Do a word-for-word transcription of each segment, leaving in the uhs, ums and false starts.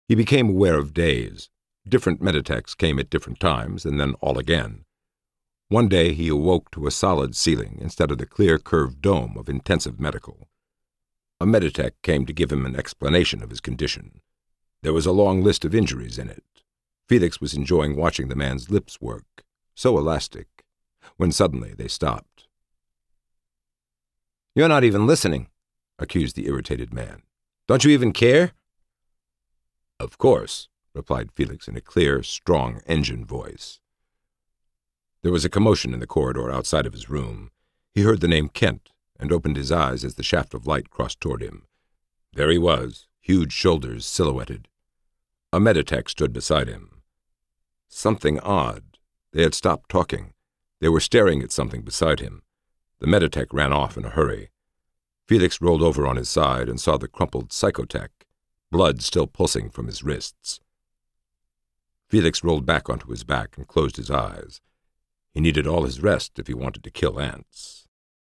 He became aware of days. Different Meditechs came at different times, and then all again. One day he awoke to a solid ceiling instead of the clear curved dome of intensive medical. A Meditech came to give him an explanation of his condition. There was a long list of injuries in it. Felix was enjoying watching the man's lips work, so elastic, when suddenly they stopped. "You're not even listening," accused the irritated man. "Don't you even care?" "Of course," replied Felix in a clear, strong engine voice. There was a commotion in the corridor outside of his room. He heard the name Kent and opened his eyes as the shaft of light crossed toward him. There he was, huge shoulders silhouetted. A Meditech stood beside him. Something odd. They had stopped talking. They were staring at something beside him. The Meditech ran off in a hurry. Felix rolled over on his side and saw the crumpled Psychotech, blood still pulsing from his wrists. Felix rolled back onto his back and closed his eyes. He needed all his rest if he wanted to kill ants.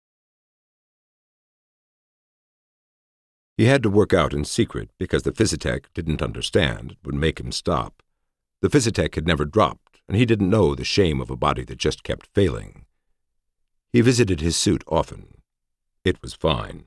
He had to work out in secret because the Physitech didn't understand it would make him stop. The Physitech had never dropped, and he didn't know the shame of a body that just kept failing. He visited his suit often. It was fine.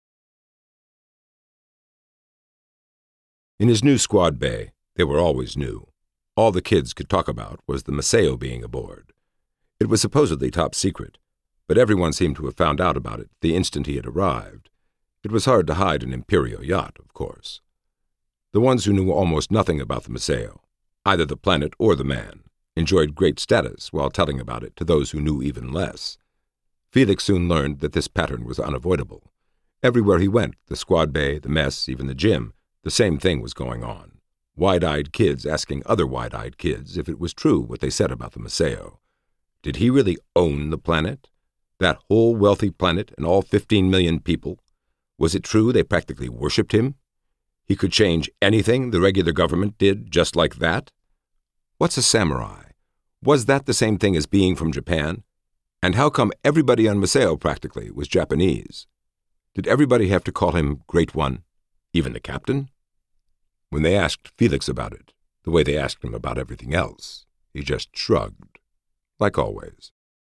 In his new squad bay, they were always new. All the kids could talk about was the Maceo being aboard. It was supposedly top secret, but everyone seemed to have found out about it the instant he had arrived. It was hard to hide an Imperial yacht, of course. The ones who knew almost nothing about the Maceo, either the planet or the man, enjoyed great status while telling about it to those who knew even less. Felix soon learned that this pattern was unavoidable. Everywhere he went, the squad bay, the mess, even the gym, the same thing was going on. Wide-eyed kids asking other wide-eyed kids if it was true what they said about the Maceo. Did he really own the planet? That whole wealthy planet and all fifteen million people? Was it true they practically worshipped him? He could change anything the regular government did just like that? What's a samurai? Was that the same thing as being from Japan? And how come everybody on Maceo practically was Japanese? Did everybody have to call him Great One? Even the captain? When they asked Felix about it, the way they asked him about everything else, he just shrugged, like always.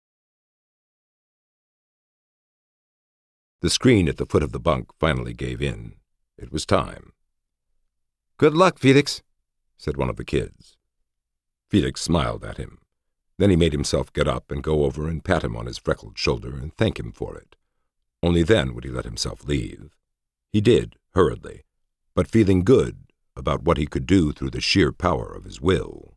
The screen at the foot of the bunk finally gave in. It was time. "Good luck, Felix," said one of the kids. Felix smiled at him. Then he made himself get up and go over and pat him on his freckled shoulder and thank him for it. Only then would he let himself leave. He did, hurriedly, but feeling good about what he could do through the sheer power of his will.